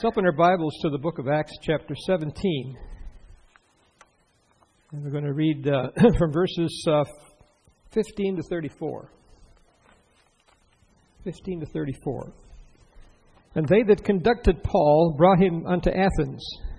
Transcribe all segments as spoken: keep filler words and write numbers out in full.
Let's open our Bibles to the book of Acts chapter seventeen. And we're going to read uh, from verses uh, fifteen to thirty-four. fifteen to thirty-four. And they that conducted Paul brought him unto Athens,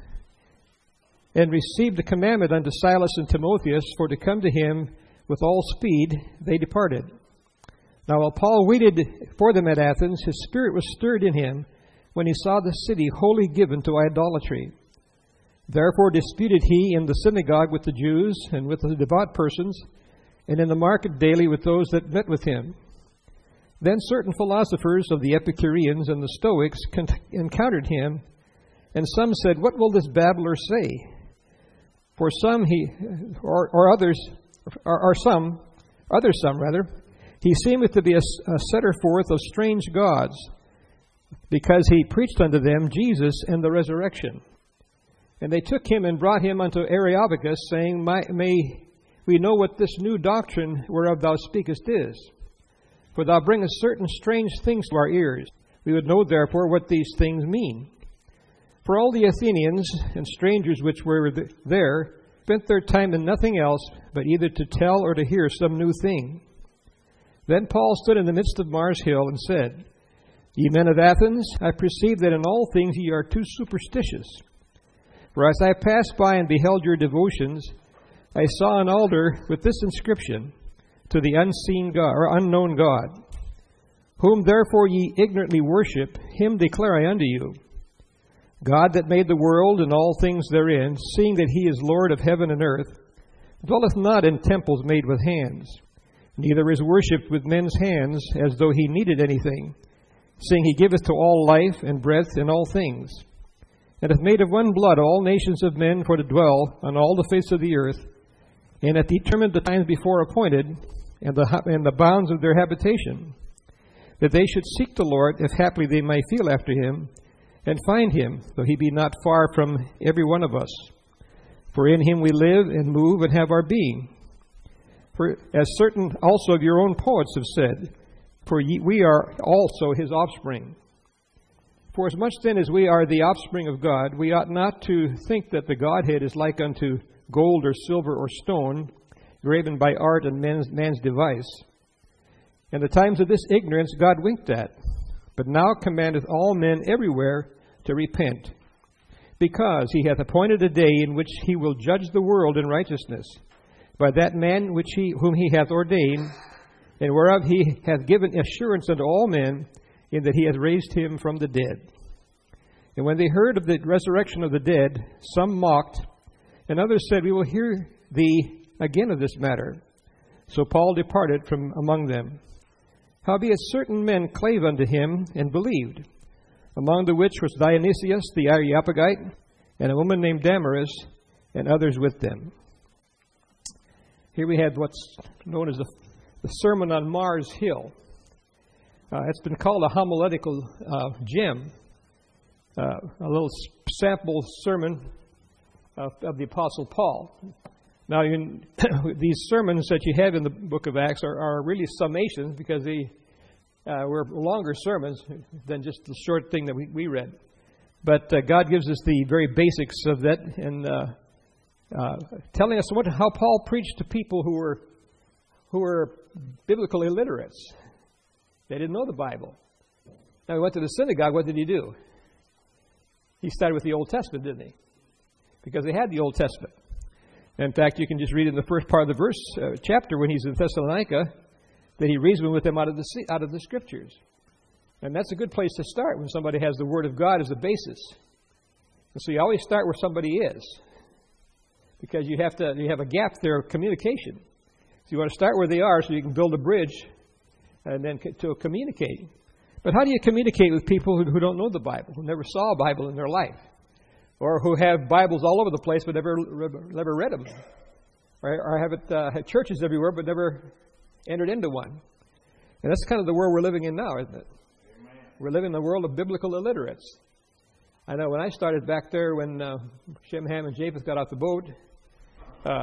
and received a commandment unto Silas and Timotheus for to come to him with all speed, they departed. Now while Paul waited for them at Athens, his spirit was stirred in him when he saw the city wholly given to idolatry. Therefore disputed he in the synagogue with the Jews and with the devout persons, and in the market daily with those that met with him. Then certain philosophers of the Epicureans and the Stoics con- encountered him, and some said, What will this babbler say? For some he, or, or others, or, or some, others some rather, he seemeth to be a, a setter forth of strange gods, because he preached unto them Jesus and the resurrection. And they took him and brought him unto Areopagus, saying, May we know what this new doctrine whereof thou speakest is. For thou bringest certain strange things to our ears. We would know therefore what these things mean. For all the Athenians and strangers which were there spent their time in nothing else, but either to tell or to hear some new thing. Then Paul stood in the midst of Mars Hill and said, Ye men of Athens, I perceive that in all things ye are too superstitious. For as I passed by and beheld your devotions, I saw an altar with this inscription, To the unseen God, or unknown God. Whom therefore ye ignorantly worship, him declare I unto you. God that made the world and all things therein, seeing that he is Lord of heaven and earth, dwelleth not in temples made with hands, neither is worshipped with men's hands, as though he needed anything, seeing he giveth to all life and breath in all things, and hath made of one blood all nations of men for to dwell on all the face of the earth, and hath determined the times before appointed, and the, and the bounds of their habitation, that they should seek the Lord, if haply they may feel after him, and find him, though he be not far from every one of us. For in him we live and move and have our being. For as certain also of your own poets have said, For ye, we are also his offspring. For as much then as we are the offspring of God, we ought not to think that the Godhead is like unto gold or silver or stone, graven by art and man's, man's device. In the times of this ignorance God winked at, but now commandeth all men everywhere to repent, because he hath appointed a day in which he will judge the world in righteousness, by that man which he whom he hath ordained, and whereof he hath given assurance unto all men, in that he hath raised him from the dead. And when they heard of the resurrection of the dead, some mocked, and others said, We will hear thee again of this matter. So Paul departed from among them. Howbeit certain men clave unto him, and believed, among the which was Dionysius the Areopagite, and a woman named Damaris, and others with them. Here we have what's known as the, the Sermon on Mars Hill. Uh, it's been called a homiletical uh, gem, uh, a little sample sermon of, of the Apostle Paul. Now, you, these sermons that you have in the book of Acts are, are really summations, because they uh, were longer sermons than just the short thing that we, we read. But uh, God gives us the very basics of that, and uh, uh, telling us what, how Paul preached to people who were who were biblical illiterates. They didn't know the Bible. Now, he went to the synagogue. What did he do? He started with the Old Testament, didn't he? Because they had the Old Testament. In fact, you can just read in the first part of the verse uh, chapter when he's in Thessalonica that he reasoned with them out of the out of the Scriptures, and that's a good place to start when somebody has the Word of God as a basis. And so you always start where somebody is, because you have to you have a gap there of communication. So you want to start where they are, so you can build a bridge, and then to communicate. But how do you communicate with people who, who don't know the Bible, who never saw a Bible in their life? Or who have Bibles all over the place but never never read them, or, or have it uh, have churches everywhere but never entered into one. And that's kind of the world we're living in now, isn't it? Amen. We're living in a world of biblical illiterates. I know when I started back there, when uh, Shem, Ham, and Japheth got off the boat, uh,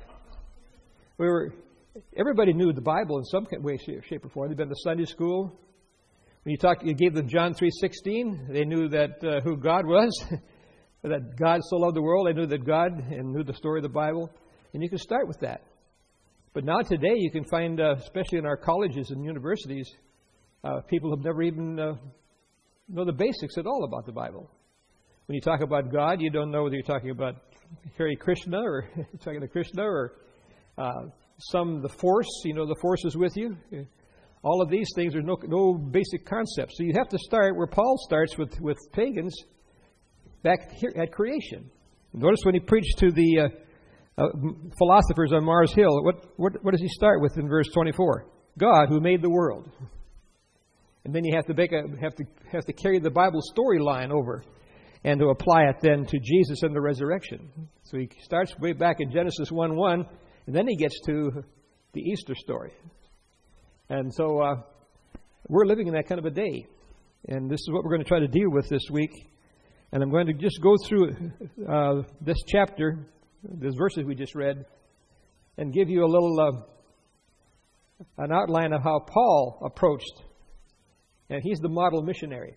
we were everybody knew the Bible in some way, shape, or form. They'd been to Sunday school. When you talk, you gave them John three sixteen, they knew that uh, who God was, that God so loved the world. They knew that God and knew the story of the Bible. And you can start with that. But now today you can find, uh, especially in our colleges and universities, uh, people who've never even uh, know the basics at all about the Bible. When you talk about God, you don't know whether you're talking about Hare Krishna or you're talking to Krishna or uh, some the force. You know, the force is with you. All of these things, there's no no basic concepts. So you have to start where Paul starts with, with pagans back here at creation. Notice when he preached to the uh, uh, philosophers on Mars Hill, what, what what does he start with in verse twenty-four? God who made the world. And then you have to make a, have to have to carry the Bible storyline over and to apply it then to Jesus and the resurrection. So he starts way back in Genesis one one, and then he gets to the Easter story. And so uh, we're living in that kind of a day. And this is what we're going to try to deal with this week. And I'm going to just go through uh, this chapter, these verses we just read, and give you a little, uh, an outline of how Paul approached. And he's the model missionary.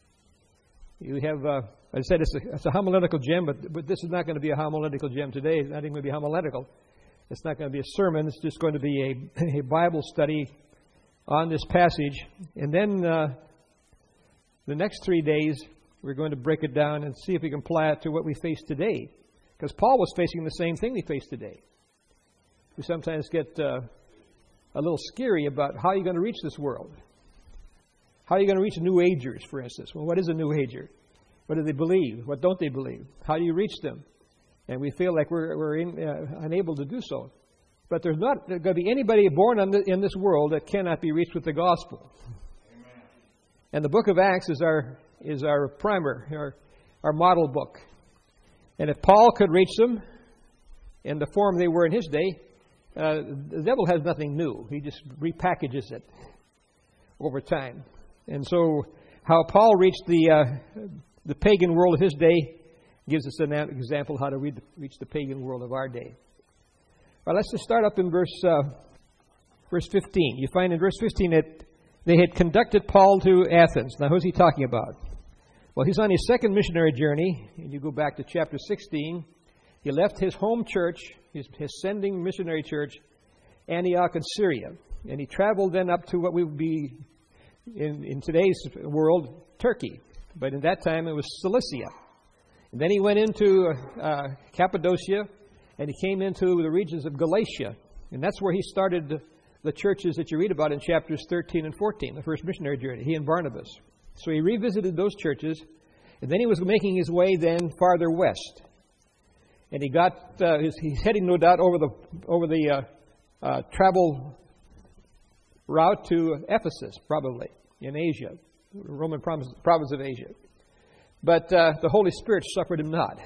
You have, uh, I said it's a, it's a homiletical gem, but, but this is not going to be a homiletical gem today. It's not even going to be homiletical. It's not going to be a sermon. It's just going to be a, a Bible study on this passage. And then uh, the next three days, we're going to break it down and see if we can apply it to what we face today. Because Paul was facing the same thing we face today. We sometimes get uh, a little scary about how you're going to reach this world. How are you going to reach New Agers, for instance? Well, what is a New Ager? What do they believe? What don't they believe? How do you reach them? And we feel like we're, we're in, uh, unable to do so. But there's not going to be anybody born on the, in this world that cannot be reached with the gospel. Amen. And the book of Acts is our is our primer, our, our model book. And if Paul could reach them in the form they were in his day, uh, the devil has nothing new. He just repackages it over time. And so how Paul reached the uh, the pagan world of his day gives us an example how to read the, reach the pagan world of our day. Well, let's just start up in verse uh, verse fifteen. You find in verse fifteen that they had conducted Paul to Athens. Now, who's he talking about? Well, he's on his second missionary journey. And you go back to chapter sixteen. He left his home church, his, his sending missionary church, Antioch in Syria. And he traveled then up to what we would be, in, in today's world, Turkey. But in that time, it was Cilicia. And then he went into uh, Cappadocia, and he came into the regions of Galatia. And that's where he started the, the churches that you read about in chapters thirteen and fourteen, the first missionary journey, he and Barnabas. So he revisited those churches, and then he was making his way then farther west. And he got, uh, he's, he's heading no doubt over the, over the uh, uh, travel route to Ephesus, probably, in Asia, Roman province, province of Asia. But uh, the Holy Spirit suffered him not.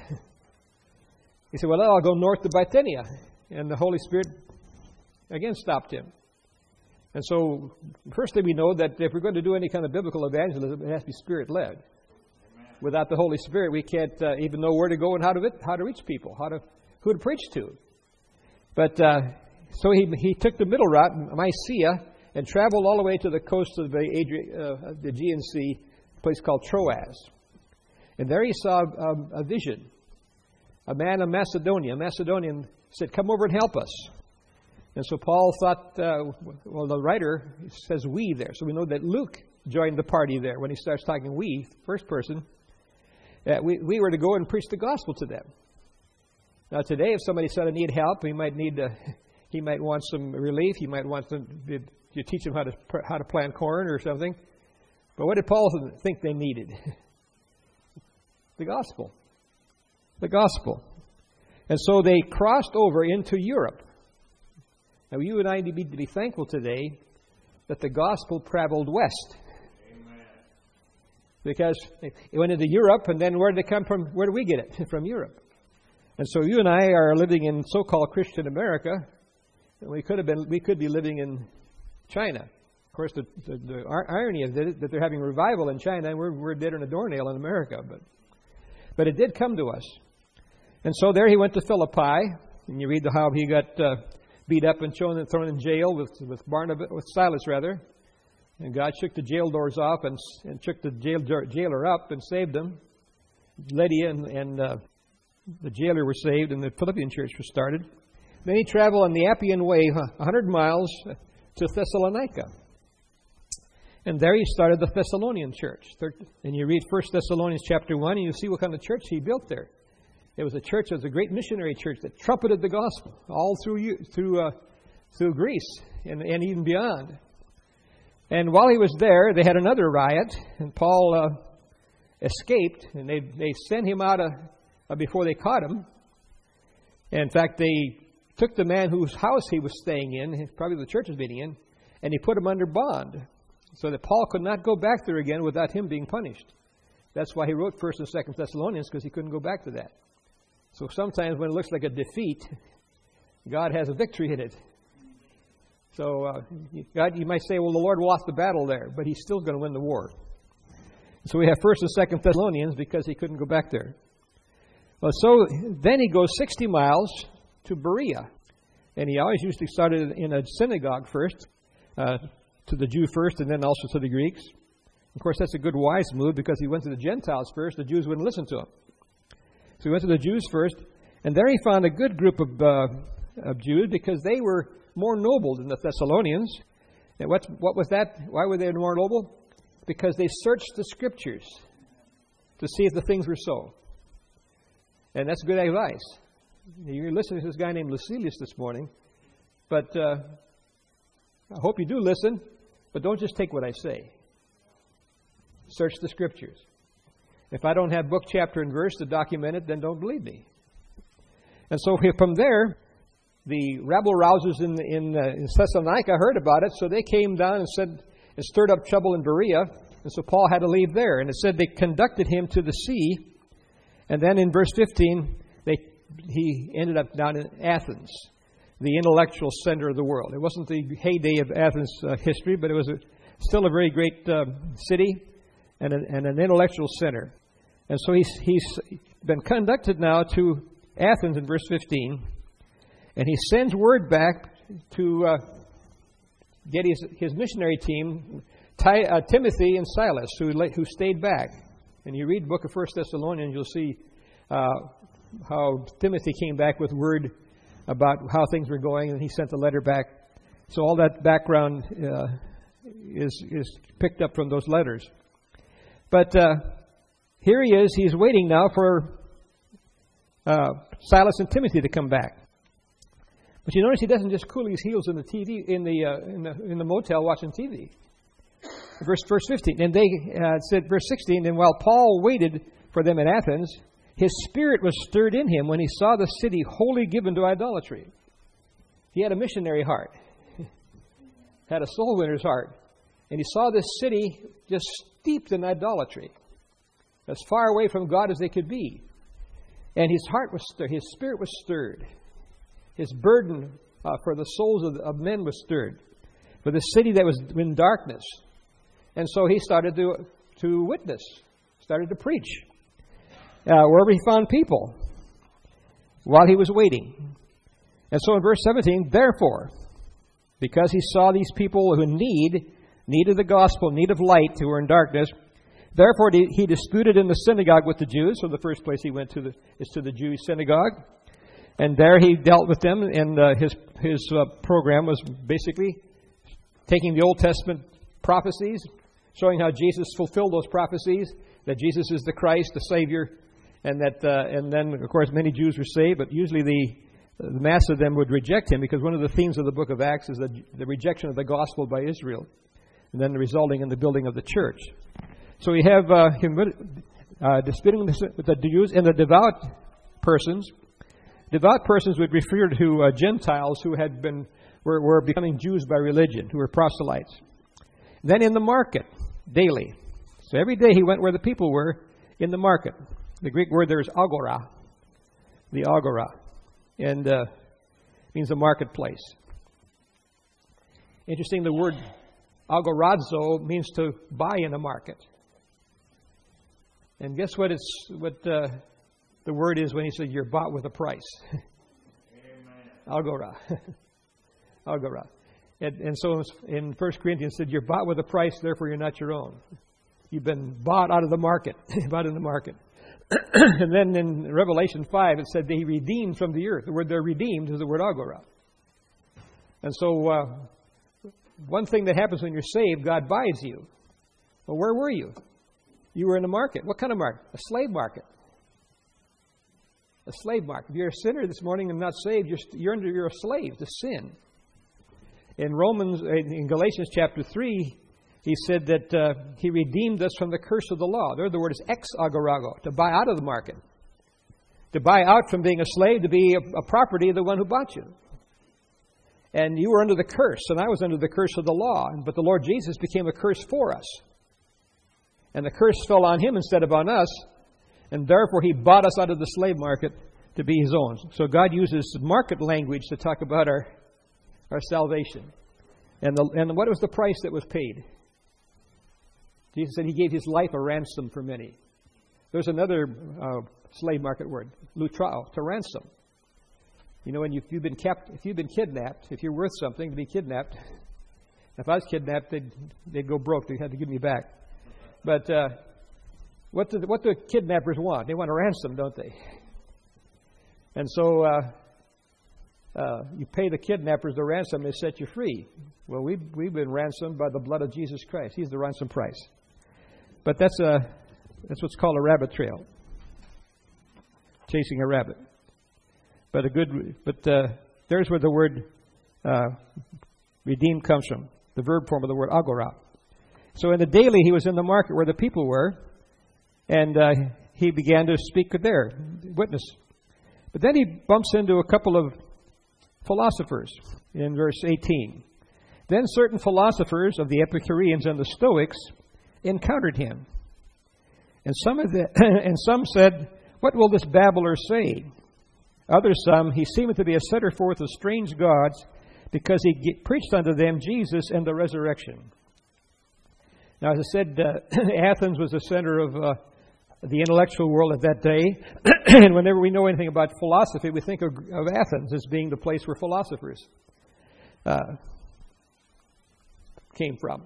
He said, well, I'll go north to Bithynia. And the Holy Spirit again stopped him. And so, firstly, we know that if we're going to do any kind of biblical evangelism, it has to be Spirit-led. Amen. Without the Holy Spirit, we can't uh, even know where to go and how to how to reach people, how to who to preach to. But uh, so he he took the middle route, Mysia, and traveled all the way to the coast of the, Adri- uh, the Aegean Sea, a place called Troas. And there he saw um, a vision. A man of Macedonia, a Macedonian, said, come over and help us. And so Paul thought, uh, well, the writer says we there. So we know that Luke joined the party there when he starts talking we, first person. Uh, we, we were to go and preach the gospel to them. Now today, if somebody said, I need help, he might need to, he might want some relief. He might want to, you teach them how to how to plant corn or something. But what did Paul think they needed? The gospel. The gospel. And so they crossed over into Europe. Now, you and I need to be thankful today that the gospel traveled west. Amen. Because it went into Europe, and then where did it come from? Where do we get it? From Europe. And so you and I are living in so-called Christian America, and we could have been, we could be living in China. Of course, the, the, the irony is that they're having revival in China, and we're, we're dead in a doornail in America. But, but it did come to us. And so there he went to Philippi, and you read how he got uh, beat up and thrown in jail with with Barnabas, with Silas rather, And God shook the jail doors off and, and shook the jail, jailer up and saved them. Lydia and, and uh, the jailer were saved, and the Philippian church was started. Then he traveled on the Appian Way one hundred miles to Thessalonica. And there he started the Thessalonian church. And you read First Thessalonians chapter one, and you see what kind of church he built there. It was a church that was a great missionary church that trumpeted the gospel all through through uh, through Greece and, and even beyond. And while he was there, they had another riot, and Paul uh, escaped, and they they sent him out uh, uh, before they caught him. And in fact, they took the man whose house he was staying in, probably the church was meeting in, and he put him under bond, so that Paul could not go back there again without him being punished. That's why he wrote First and Second Thessalonians, because he couldn't go back to that. So sometimes when it looks like a defeat, God has a victory in it. So uh, God, you might say, well, the Lord lost the battle there, but He's still going to win the war. So we have First and Second Thessalonians because he couldn't go back there. Well, so then he goes sixty miles to Berea, and he always usually started in a synagogue first, uh, to the Jew first, and then also to the Greeks. Of course, that's a good wise move because he went to the Gentiles first. The Jews wouldn't listen to him. So he went to the Jews first, and there he found a good group of, uh, of Jews because they were more noble than the Thessalonians. And what, what was that? Why were they more noble? Because they searched the Scriptures to see if the things were so. And that's good advice. You're listening to this guy named Lucilius this morning, but uh, I hope you do listen, but don't just take what I say. Search the Scriptures. If I don't have book, chapter, and verse to document it, then don't believe me. And so from there, the rabble-rousers in, in, uh, in Thessalonica heard about it, so they came down and said and stirred up trouble in Berea, and so Paul had to leave there. And it said they conducted him to the sea, and then in verse fifteen, they he ended up down in Athens, the intellectual center of the world. It wasn't the heyday of Athens uh, history, but it was a, still a very great uh, city and, a, and an intellectual center. And so he's, he's been conducted now to Athens in verse fifteen, and he sends word back to uh, get his, his missionary team, Ty, uh, Timothy and Silas, who, who stayed back. And you read the book of First Thessalonians, you'll see uh, how Timothy came back with word about how things were going, and he sent a letter back. So all that background uh, is is picked up from those letters. But uh, here he is. He's waiting now for uh, Silas and Timothy to come back. But you notice he doesn't just cool his heels in the T V in the uh, in the in the motel watching T V. Verse verse fifteen, and they uh, said verse sixteen. And while Paul waited for them at Athens, his spirit was stirred in him when he saw the city wholly given to idolatry. He had a missionary heart, had a soul winner's heart, and he saw this city just steeped in idolatry, as far away from God as they could be. And his heart was stirred, his spirit was stirred, his burden uh, for the souls of, of men was stirred, for the city that was in darkness. And so he started to to witness, started to preach. Uh, wherever he found people while he was waiting. And so in verse seventeen, therefore, because he saw these people who need, needed the gospel, need of light, who were in darkness, therefore he disputed in the synagogue with the Jews. So the first place he went to the, is to the Jewish synagogue. And there he dealt with them, and uh, his, his uh, program was basically taking the Old Testament prophecies, showing how Jesus fulfilled those prophecies, that Jesus is the Christ, the Savior. And that, uh, and then, of course, many Jews were saved, but usually the, the mass of them would reject him, because one of the themes of the book of Acts is the, the rejection of the gospel by Israel, and then resulting in the building of the church. So we have uh, him uh, disputing with the Jews and the devout persons. Devout persons would refer to uh, Gentiles who had been were, were becoming Jews by religion, who were proselytes. Then in the market, daily. So every day he went where the people were in the market. The Greek word there is agora, the agora, and uh, means a marketplace. Interesting, the word agorazo means to buy in a market. And guess what? It's what uh, the word is when he said you're bought with a price. Amen. Agora, agora. And, and so in First Corinthians it said, you're bought with a price, therefore you're not your own. You've been bought out of the market, bought in the market. And then in Revelation five, it said they redeemed from the earth. The word they're redeemed is the word agora. And so uh, one thing that happens when you're saved, God buys you. Well, where were you? You were in the market. What kind of market? A slave market. A slave market. If you're a sinner this morning and not saved, you're, you're under you're a slave to sin. In Romans, in Galatians chapter three, he said that uh, he redeemed us from the curse of the law. There, the word is ex agorago, to buy out of the market. To buy out from being a slave to be a, a property of the one who bought you. And you were under the curse, and I was under the curse of the law. But the Lord Jesus became a curse for us. And the curse fell on him instead of on us. And therefore he bought us out of the slave market to be his own. So God uses market language to talk about our, our salvation. And, the, and what was the price that was paid? Jesus said he gave his life a ransom for many. There's another uh, slave market word, lutrao, to ransom. You know, when you've, you've been kept, if you've been kidnapped, if you're worth something to be kidnapped, if I was kidnapped, they'd, they'd go broke. They had to give me back. But uh, what, do, what do kidnappers want? They want a ransom, don't they? And so uh, uh, you pay the kidnappers the ransom, they set you free. Well, we've, we've been ransomed by the blood of Jesus Christ. He's the ransom price. But that's a that's what's called a rabbit trail, chasing a rabbit. But a good, but uh, there's where the word uh, redeemed comes from, the verb form of the word agora. So in the daily, he was in the market where the people were, and uh, he began to speak there, witness. But then he bumps into a couple of philosophers in verse eighteen. Then certain philosophers of the Epicureans and the Stoics encountered him. And some of the, and some said, what will this babbler say? Others some, he seemeth to be a setter forth of strange gods, because he preached unto them Jesus and the resurrection. Now, as I said, uh, Athens was the center of uh, the intellectual world at that day. And whenever we know anything about philosophy, we think of, of Athens as being the place where philosophers uh, came from.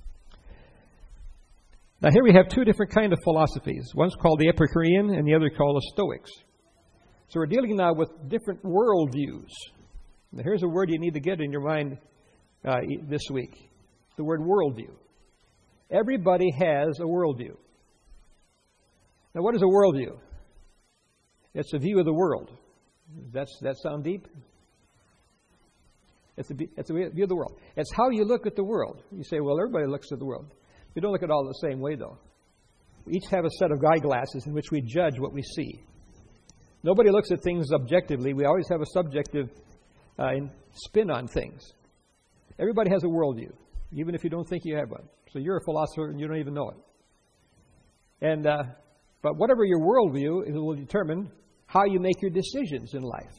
Now, here we have two different kinds of philosophies. One's called the Epicurean and the other called the Stoics. So we're dealing now with different worldviews. Now, here's a word you need to get in your mind uh, this week. The word worldview. Everybody has a worldview. Now, what is a worldview? It's a view of the world. Does that sound deep? It's a, it's a view of the world. It's how you look at the world. You say, well, everybody looks at the world. We don't look at it all the same way, though. We each have a set of eyeglasses in which we judge what we see. Nobody looks at things objectively. We always have a subjective uh, spin on things. Everybody has a worldview, even if you don't think you have one. So you're a philosopher and you don't even know it. And uh, but whatever your worldview, it will determine how you make your decisions in life.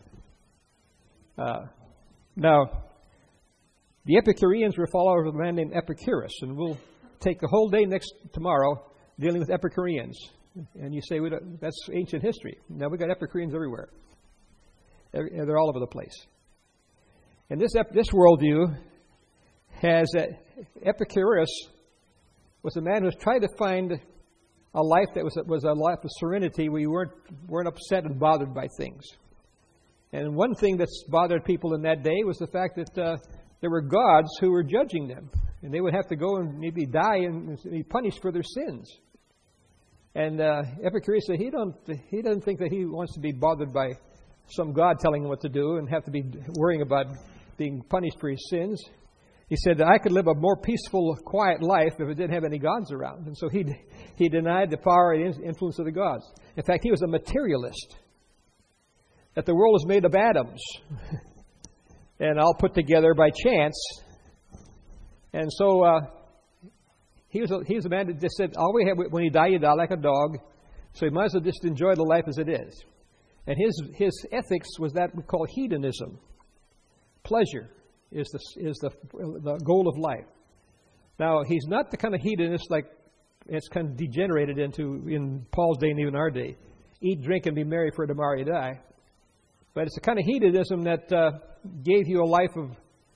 Uh, now, the Epicureans were followers of a man named Epicurus, and we'll take the whole day next tomorrow dealing with Epicureans. And you say, well, that's ancient history. Now we've got Epicureans everywhere. They're all over the place. And this this worldview has a, Epicurus was a man who was trying to find a life that was was a life of serenity, where you weren't weren't upset and bothered by things. And one thing that's bothered people in that day was the fact that uh, there were gods who were judging them, and they would have to go and maybe die and be punished for their sins. And uh, Epicurus said he don't he doesn't think that he wants to be bothered by some god telling him what to do and have to be worrying about being punished for his sins. He said that I could live a more peaceful, quiet life if it didn't have any gods around. And so he he denied the power and influence of the gods. In fact, he was a materialist. That the world was made of atoms and all put together by chance. And so uh, he was a, he was a man that just said, all we have, when you die, you die like a dog. So you might as well just enjoy the life as it is. And his his ethics was that we call hedonism. Pleasure is the is the the goal of life. Now, he's not the kind of hedonist like it's kind of degenerated into in Paul's day and even our day. Eat, drink, and be merry, for tomorrow you die. But it's the kind of hedonism that uh, gave you a life of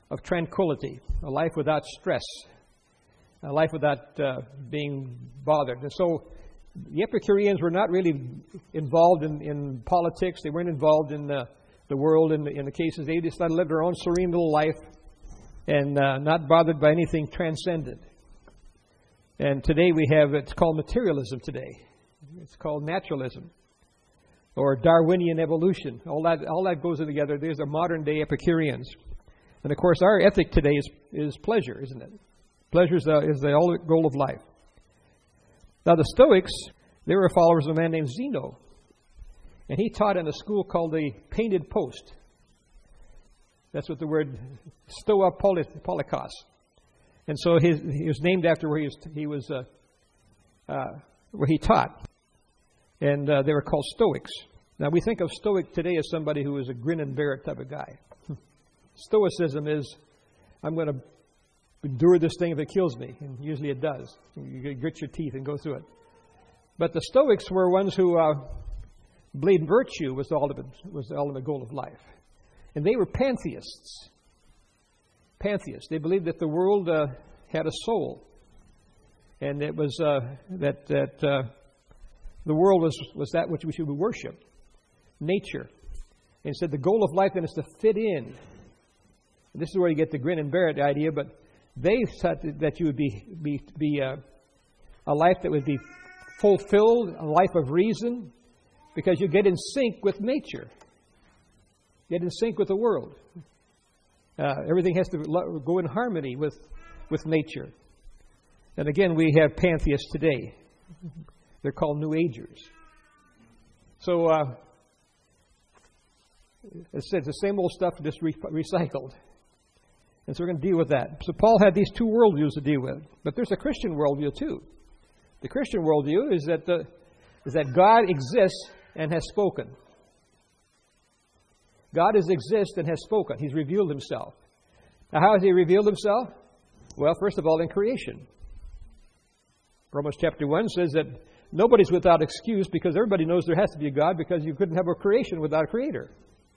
of tranquility, a life without stress, a life without uh, being bothered. And so the Epicureans were not really involved in, in politics. They weren't involved in the, the world in the, in the cases. They just lived their own serene little life and uh, not bothered by anything transcendent. And today we have, it's called materialism today. It's called naturalism or Darwinian evolution. All that all that goes in together. There's the modern day Epicureans. And of course our ethic today is, is pleasure, isn't it? Pleasure is the, is the ultimate goal of life. Now the Stoics, they were followers of a man named Zeno. And he taught in a school called the Painted Post. That's what the word Stoa Polikos. And so his, he was named after where he was, he was uh, uh, where he taught. And uh, they were called Stoics. Now we think of Stoic today as somebody who is a grin and bear it type of guy. Stoicism is, I'm going to endure this thing if it kills me. And usually it does. You grit your teeth and go through it. But the Stoics were ones who uh, believed virtue was the ultimate, was the ultimate goal of life. And they were pantheists. Pantheists. They believed that the world uh, had a soul. And it was uh, that that uh, the world was, was that which we should worship. Nature. And said the goal of life then is to fit in. And this is where you get the grin and bear it idea, but they thought that you would be, be, be uh, a life that would be fulfilled, a life of reason, because you get in sync with nature. Get in sync with the world. Uh, everything has to go in harmony with, with nature. And again, we have pantheists today. They're called New Agers. So, uh, it's the same old stuff, just re- recycled. And so we're going to deal with that. So Paul had these two worldviews to deal with. But there's a Christian worldview too. The Christian worldview is that the, is that God exists and has spoken. God has exists and has spoken. He's revealed himself. Now, how has he revealed himself? Well, first of all, in creation. Romans chapter one says that nobody's without excuse because everybody knows there has to be a God because you couldn't have a creation without a creator.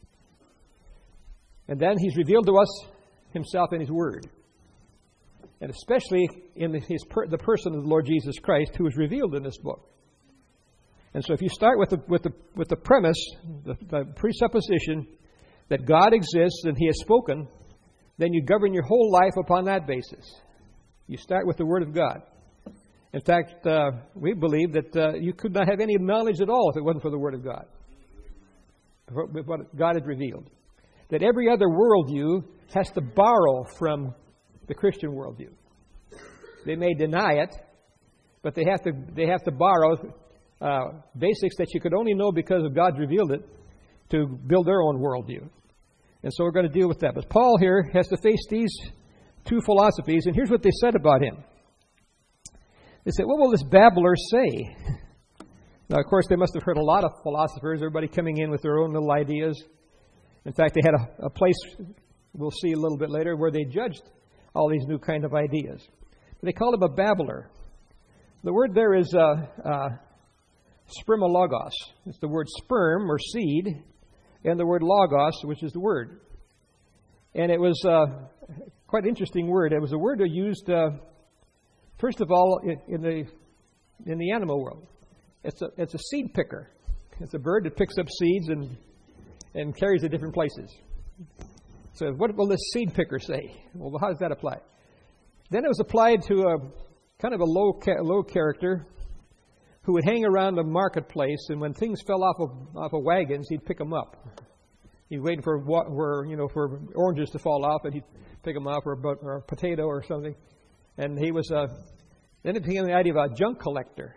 And then he's revealed to us himself in his word. And especially in his per, the person of the Lord Jesus Christ who is revealed in this book. And so if you start with the, with the, with the premise, the, the presupposition that God exists and he has spoken, then you govern your whole life upon that basis. You start with the Word of God. In fact, uh, we believe that uh, you could not have any knowledge at all if it wasn't for the Word of God. What God had revealed. That every other worldview has to borrow from the Christian worldview. They may deny it, but they have to they have to borrow uh, basics that you could only know because of God revealed it to build their own worldview. And so we're going to deal with that. But Paul here has to face these two philosophies, and here's what they said about him. They said, what will this babbler say? Now, of course, they must have heard a lot of philosophers, everybody coming in with their own little ideas. In fact, they had a, a place, we'll see a little bit later, where they judged all these new kind of ideas. They called him a babbler. The word there is uh, uh, spermologos. It's the word sperm, or seed, and the word logos, which is the word. And it was uh, quite an interesting word. It was a word used, uh, first of all, in, in the in the animal world. It's a it's a seed picker. It's a bird that picks up seeds and and carries it different places. So what will this seed picker say? Well, how does that apply? Then it was applied to a kind of a low ca- low character who would hang around the marketplace, and when things fell off of off of wagons, he'd pick them up. He'd wait for for you know for oranges to fall off, and he'd pick them up, or a, or a potato or something. And he was a then it became the idea of a junk collector.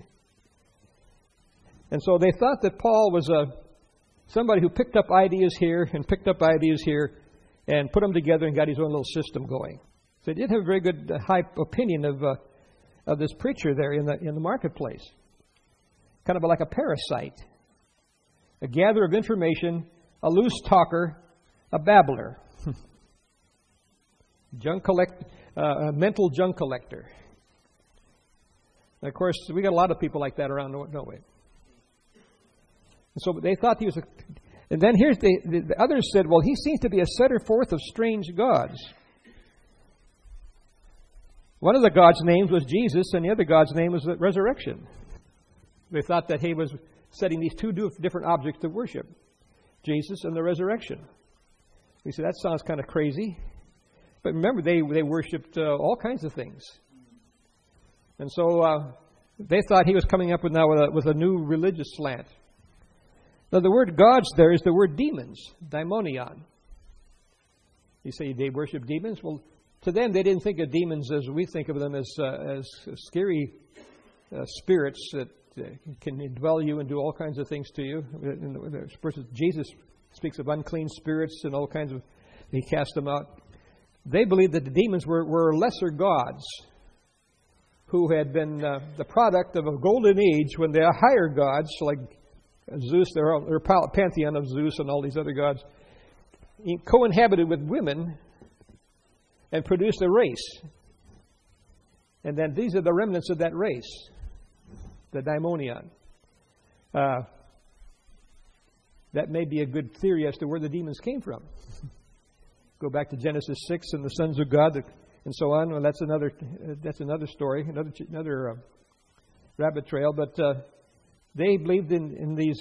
And so they thought that Paul was a somebody who picked up ideas here and picked up ideas here and put them together and got his own little system going. So they did have a very good uh, high opinion of uh, of this preacher there in the in the marketplace. Kind of like a parasite, a gatherer of information, a loose talker, a babbler, junk collect, uh, a mental junk collector. And of course, we got a lot of people like that around, don't we? And so they thought he was a, And then here's the, the, the others said, well, he seems to be a setter forth of strange gods. One of the gods' names was Jesus, and the other god's name was the resurrection. They thought that he was setting these two different objects to worship, Jesus and the resurrection. We said, that sounds kind of crazy. But remember, they, they worshipped uh, all kinds of things. And so uh, they thought he was coming up with now with a, with a new religious slant. Now, the word gods there is the word demons, daimonion. You say they worship demons? Well, to them, they didn't think of demons as we think of them as uh, as scary uh, spirits that uh, can indwell you and do all kinds of things to you. Jesus speaks of unclean spirits and all kinds of, he cast them out. They believed that the demons were, were lesser gods who had been uh, the product of a golden age when the higher gods, like Zeus, their, their pantheon of Zeus and all these other gods, co-inhabited with women and produced a race. And then these are the remnants of that race, the daimonion. Uh, that may be a good theory as to where the demons came from. Go back to Genesis six and the sons of God and so on. Well, that's another that's another story, another another uh, rabbit trail. But uh, they believed in, in these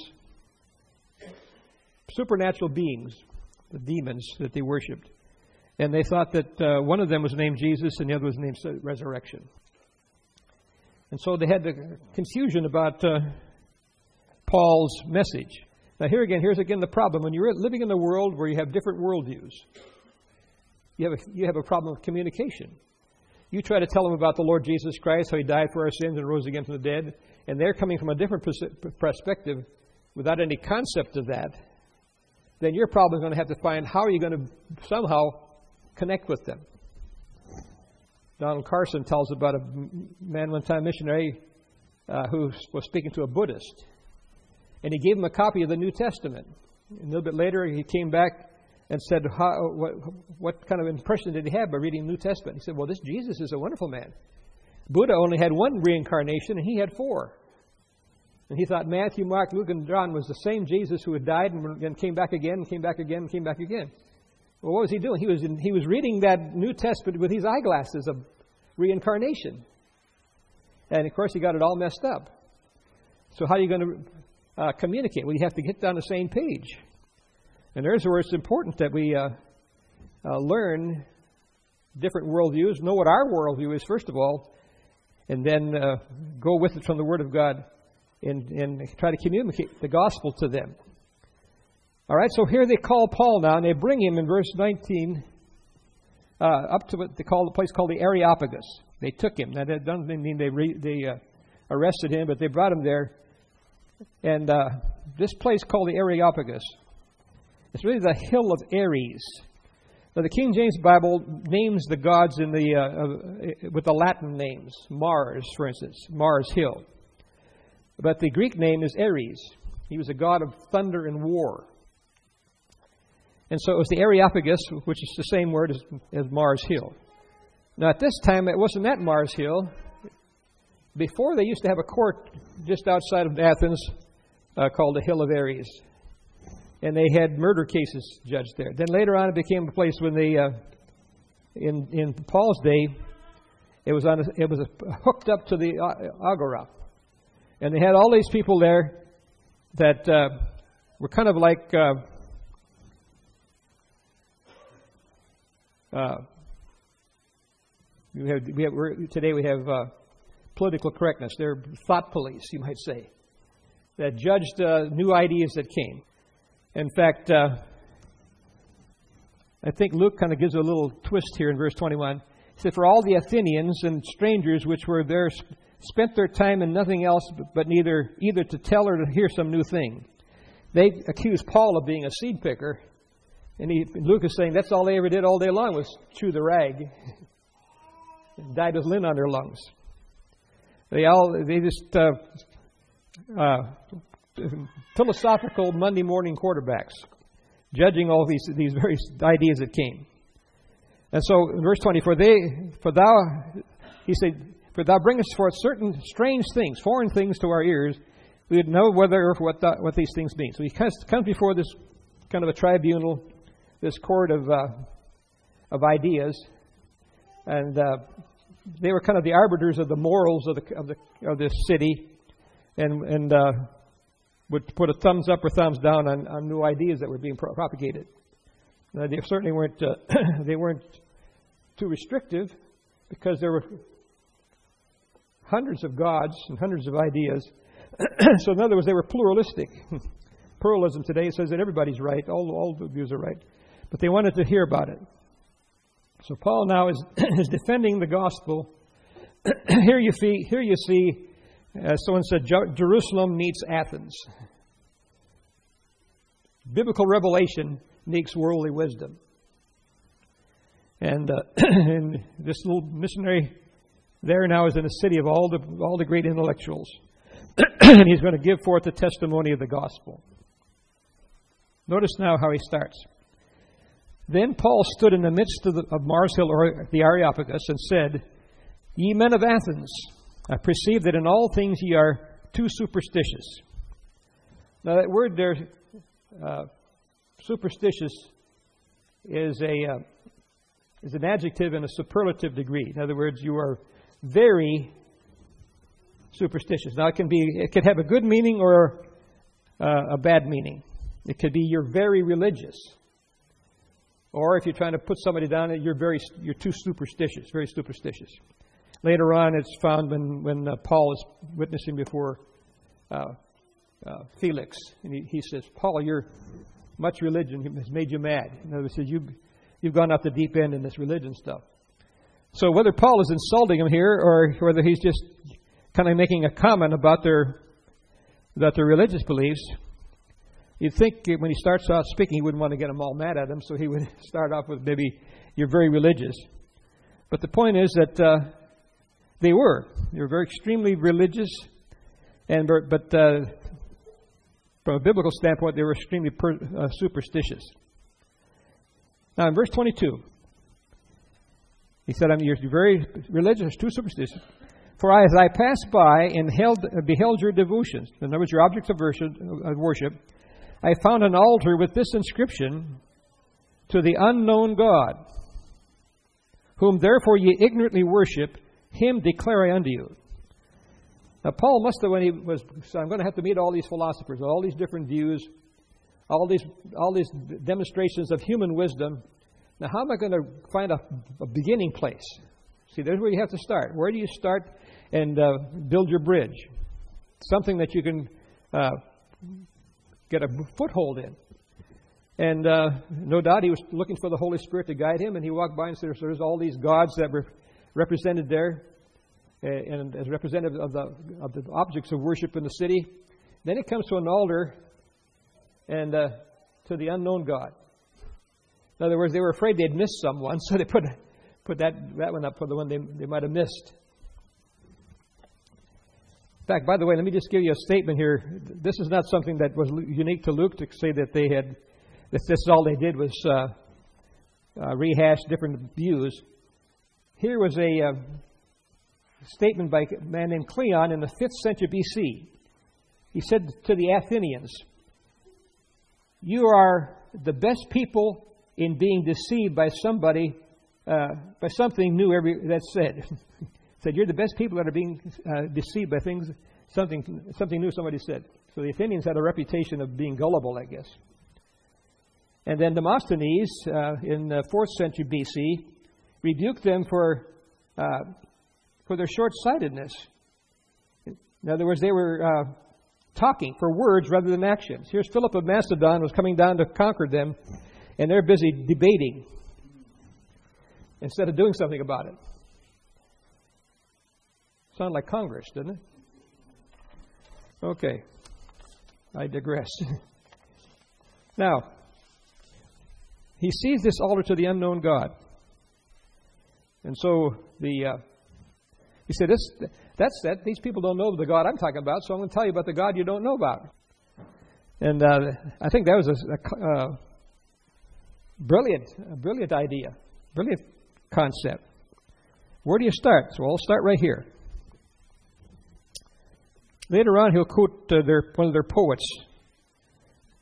supernatural beings, the demons that they worshipped. And they thought that uh, one of them was named Jesus and the other was named Resurrection. And so they had the confusion about uh, Paul's message. Now here again, here's again the problem. When you're living in a world where you have different worldviews, you have a, you have a problem of communication. You try to tell them about the Lord Jesus Christ, how He died for our sins and rose again from the dead, and they're coming from a different perspective without any concept of that, then you're probably going to have to find how are you going to somehow connect with them. Donald Carson tells about a man one time, missionary, uh, who was speaking to a Buddhist. And he gave him a copy of the New Testament. And a little bit later, he came back and said, how, what, what kind of impression did he have by reading the New Testament? He said, well, this Jesus is a wonderful man. Buddha only had one reincarnation, and he had four. And he thought Matthew, Mark, Luke, and John was the same Jesus who had died and, and came back again, and came back again, and came back again. Well, what was he doing? He was in, he was reading that New Testament with his eyeglasses of reincarnation. And, of course, he got it all messed up. So how are you going to uh, communicate? Well, you have to get on the same page. And there's where it's important that we uh, uh, learn different worldviews, know what our worldview is, first of all, and then uh, go with it from the Word of God and, and try to communicate the gospel to them. All right, so here they call Paul now, and they bring him in verse nineteen uh, up to what they call the place called the Areopagus. They took him. Now, that doesn't mean they re, they uh, arrested him, but they brought him there. And uh, this place called the Areopagus, it's really the hill of Ares. Now, the King James Bible names the gods in the uh, uh, with the Latin names. Mars, for instance, Mars Hill. But the Greek name is Ares. He was a god of thunder and war. And so it was the Areopagus, which is the same word as, as Mars Hill. Now, at this time, it wasn't at Mars Hill. Before, they used to have a court just outside of Athens uh, called the Hill of Ares. And they had murder cases judged there. Then later on, it became a place when they, uh, in in Paul's day, it was on a, it was a, hooked up to the agora, and they had all these people there that uh, were kind of like uh, uh, we have, we have we're, today we have uh, political correctness. They're thought police, you might say, that judged uh, new ideas that came. In fact, uh, I think Luke kind of gives a little twist here in verse twenty-one. He said, for all the Athenians and strangers which were there spent their time in nothing else but neither either to tell or to hear some new thing. They accused Paul of being a seed picker. And he, Luke is saying that's all they ever did all day long was chew the rag. And died with lint on their lungs. They all, they just... Uh, uh, philosophical Monday morning quarterbacks, judging all these these various ideas that came. And so, in verse twenty, for they, for thou, he said, for thou bringest forth certain strange things, foreign things to our ears. We would know whether or what the, what these things mean. So he comes, comes before this kind of a tribunal, this court of uh, of ideas, and uh, they were kind of the arbiters of the morals of the of the of this city, and and uh, would put a thumbs up or thumbs down on, on new ideas that were being pro- propagated. Now, they certainly weren't uh, they weren't too restrictive, because there were hundreds of gods and hundreds of ideas. So in other words, they were pluralistic. Pluralism today says that everybody's right, all all the views are right, but they wanted to hear about it. So Paul now is is defending the gospel. here you see, here you see, as someone said, Jerusalem meets Athens. Biblical revelation meets worldly wisdom. And, uh, and this little missionary there now is in a city of all the all the great intellectuals, and he's going to give forth the testimony of the gospel. Notice now how he starts. Then Paul stood in the midst of, the, of Mars Hill, or the Areopagus, and said, "Ye men of Athens, I perceive that in all things ye are too superstitious." Now that word there, uh, superstitious, is a uh, is an adjective in a superlative degree. In other words, you are very superstitious. Now it can be, it could have a good meaning or uh, a bad meaning. It could be you're very religious. Or if you're trying to put somebody down, you're very, you're too superstitious, very superstitious. Later on, it's found when, when uh, Paul is witnessing before uh, uh, Felix, and he, he says, "Paul, your much religion has made you mad." In other words, he says, you, you've gone off the deep end in this religion stuff. So whether Paul is insulting him here, or whether he's just kind of making a comment about their about their religious beliefs, you'd think when he starts out speaking, he wouldn't want to get them all mad at him, so he would start off with maybe, "You're very religious." But the point is that uh, they were. They were very extremely religious, and but uh, from a biblical standpoint, they were extremely per, uh, superstitious. Now in verse twenty-two, he said, "I'm you're very religious, too superstitious. For I, as I passed by and held, beheld your devotions," in other words, your objects of worship, "I found an altar with this inscription, to the unknown God, whom therefore ye ignorantly worship, him declare I unto you." Now Paul must have, when he was, so I'm going to have to meet all these philosophers, all these different views, all these all these demonstrations of human wisdom. Now how am I going to find a, a beginning place? See, there's where you have to start. Where do you start and uh, build your bridge? Something that you can uh, get a foothold in. And uh, no doubt he was looking for the Holy Spirit to guide him, and he walked by and said, "There's all these gods that were represented there, uh, and as representative of the of the objects of worship in the city." Then it comes to an altar, and uh, to the unknown God. In other words, they were afraid they'd miss someone, so they put put that that one up for the one they they might have missed. In fact, by the way, let me just give you a statement here. This is not something that was unique to Luke to say that they had, that this is all they did was uh, uh, rehash different views. Here was a uh, statement by a man named Cleon in the fifth century B C. He said to the Athenians, "You are the best people in being deceived by somebody, uh, by something new every that's said." Said, "You're the best people that are being uh, deceived by things, something something new somebody said." So the Athenians had a reputation of being gullible, I guess. And then Demosthenes, uh, in the fourth century B C, rebuked them for uh, for their short-sightedness. In other words, they were uh, talking for words rather than actions. Here's Philip of Macedon was coming down to conquer them, and they're busy debating instead of doing something about it. Sound like Congress, doesn't it? Okay. I digress. Now, he sees this altar to the unknown God. And so the uh, he said, this, that's that. These people don't know the God I'm talking about, so I'm going to tell you about the God you don't know about. And uh, I think that was a, a uh, brilliant, a brilliant idea, brilliant concept. Where do you start? So I'll start right here. Later on, he'll quote uh, their, one of their poets,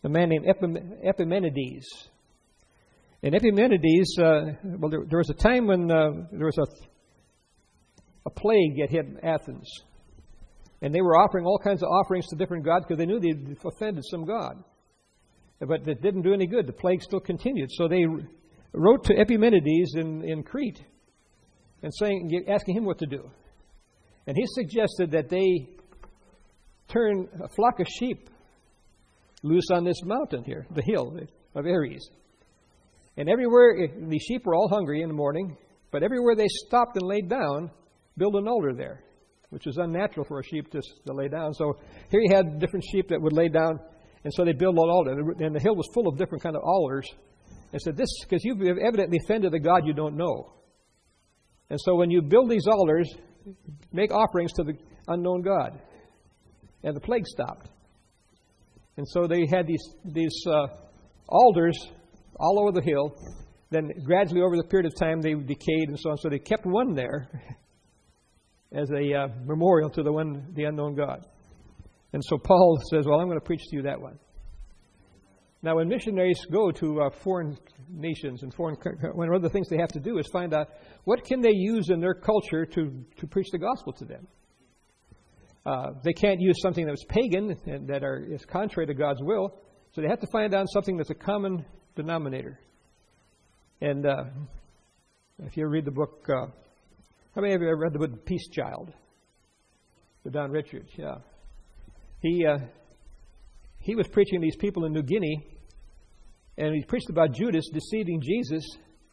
a man named Epim- Epimenides. And Epimenides, uh, well, there, there was a time when uh, there was a, a plague that hit Athens. And they were offering all kinds of offerings to different gods because they knew they'd offended some god. But it didn't do any good. The plague still continued. So they wrote to Epimenides in, in Crete and saying, asking him what to do. And he suggested that they turn a flock of sheep loose on this mountain here, the hill of Ares. And everywhere, the sheep were all hungry in the morning, but everywhere they stopped and laid down, build an altar there, which is unnatural for a sheep to, to lay down. So here you had different sheep that would lay down, and so they built an altar. And the hill was full of different kind of altars. And said, this, because you've evidently offended a God you don't know. And so when you build these altars, make offerings to the unknown God. And the plague stopped. And so they had these, these uh, altars all over the hill. Then gradually over the period of time they decayed and so on. So they kept one there as a uh, memorial to the one, the unknown God. And so Paul says, well, I'm going to preach to you that one. Now, when missionaries go to uh, foreign nations and foreign, one of the things they have to do is find out what can they use in their culture to, to preach the gospel to them. Uh, they can't use something that was pagan and that are, is contrary to God's will, so they have to find out something that's a common denominator. And uh, if you read the book, uh, how many of you have read the book Peace Child? The Don Richards, yeah. He uh, he was preaching to these people in New Guinea. And he preached about Judas deceiving Jesus.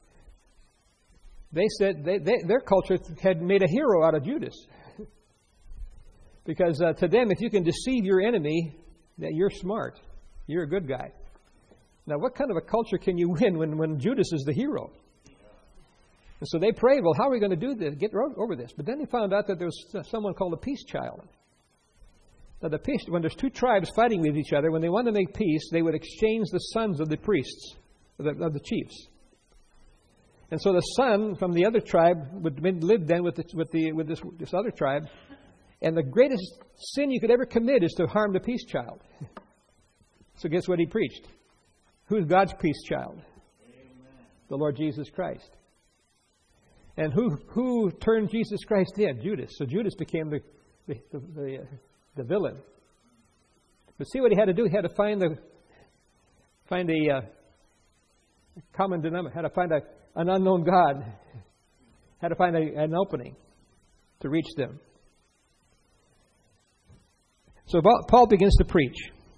They said they, they, their culture had made a hero out of Judas. Because uh, to them, if you can deceive your enemy, that you're smart. You're a good guy. Now, what kind of a culture can you win when, when Judas is the hero? And so they prayed, well, how are we going to do this? Get over this. But then they found out that there was someone called a peace child. Now, the peace, when there's two tribes fighting with each other, when they want to make peace, they would exchange the sons of the priests, of the, of the chiefs. And so the son from the other tribe would live then with, the, with, the, with this, this other tribe. And the greatest sin you could ever commit is to harm the peace child. So guess what he preached? Who's God's peace child? Amen. The Lord Jesus Christ. And who who turned Jesus Christ in? Judas. So Judas became the the, the, the uh, the villain. But see what he had to do? He had to find the find a uh, common denominator. Had to find a, an unknown God. Had to find a, an opening to reach them. So Paul begins to preach.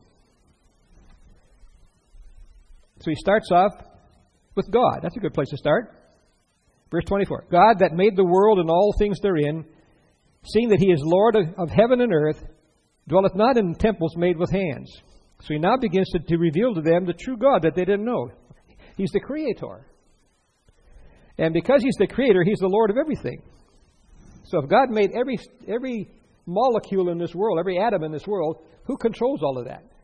So he starts off with God. That's a good place to start. Verse twenty-four. God that made the world and all things therein, seeing that he is Lord of heaven and earth, dwelleth not in temples made with hands. So he now begins to, to reveal to them the true God that they didn't know. He's the Creator. And because he's the Creator, he's the Lord of everything. So if God made every every molecule in this world, every atom in this world, who controls all of that?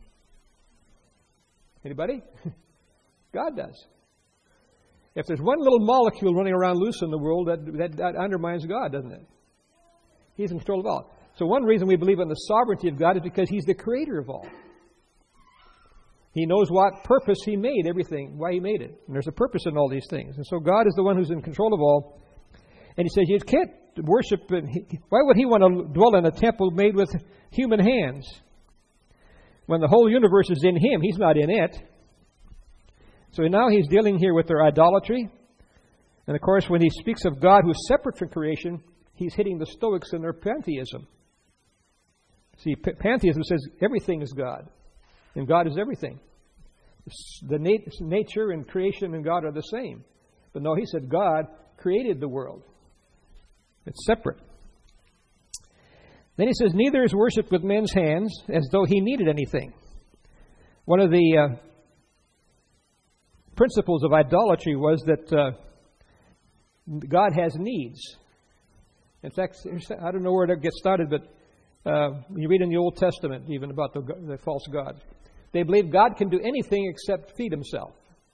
Anybody? God does. If there's one little molecule running around loose in the world, that, that, that undermines God, doesn't it? He's in control of all. So one reason we believe in the sovereignty of God is because he's the creator of all. He knows what purpose he made everything, why he made it. And there's a purpose in all these things. And so God is the one who's in control of all. And he says, you can't worship, why would he want to dwell in a temple made with human hands? When the whole universe is in him, he's not in it. So now he's dealing here with their idolatry. And of course, when he speaks of God who's separate from creation, he's hitting the Stoics in their pantheism. See, p- pantheism says everything is God. And God is everything. The nat- nature and creation and God are the same. But no, he said God created the world. It's separate. Then he says, neither is worshipped with men's hands as though he needed anything. One of the uh, principles of idolatry was that uh, God has needs. In fact, I don't know where that gets started, but uh, you read in the Old Testament even about the, the false gods. They believe God can do anything except feed himself.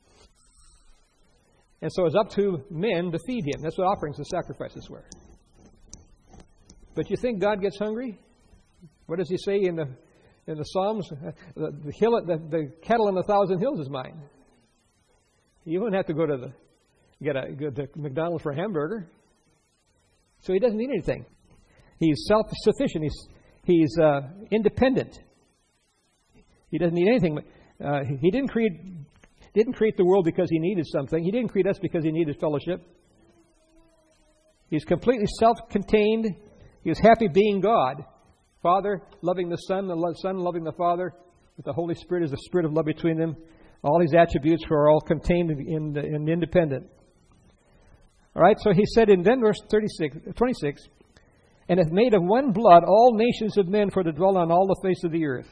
And so it's up to men to feed him. That's what offerings and sacrifices were. But you think God gets hungry? What does he say in the in the Psalms, the, the, hill, the, the cattle on a thousand hills is mine. You wouldn't have to go to the get a go to McDonald's for a hamburger. So he doesn't need anything. He's self-sufficient. He's he's uh, independent. He doesn't need anything. Uh, he didn't create didn't create the world because he needed something. He didn't create us because he needed fellowship. He's completely self-contained. He was happy being God. Father loving the Son, the Son loving the Father, with the Holy Spirit as the Spirit of love between them. All these attributes are all contained in, in, in independent. All right, so he said in then verse thirty-six, twenty-six, and hath made of one blood all nations of men for to dwell on all the face of the earth.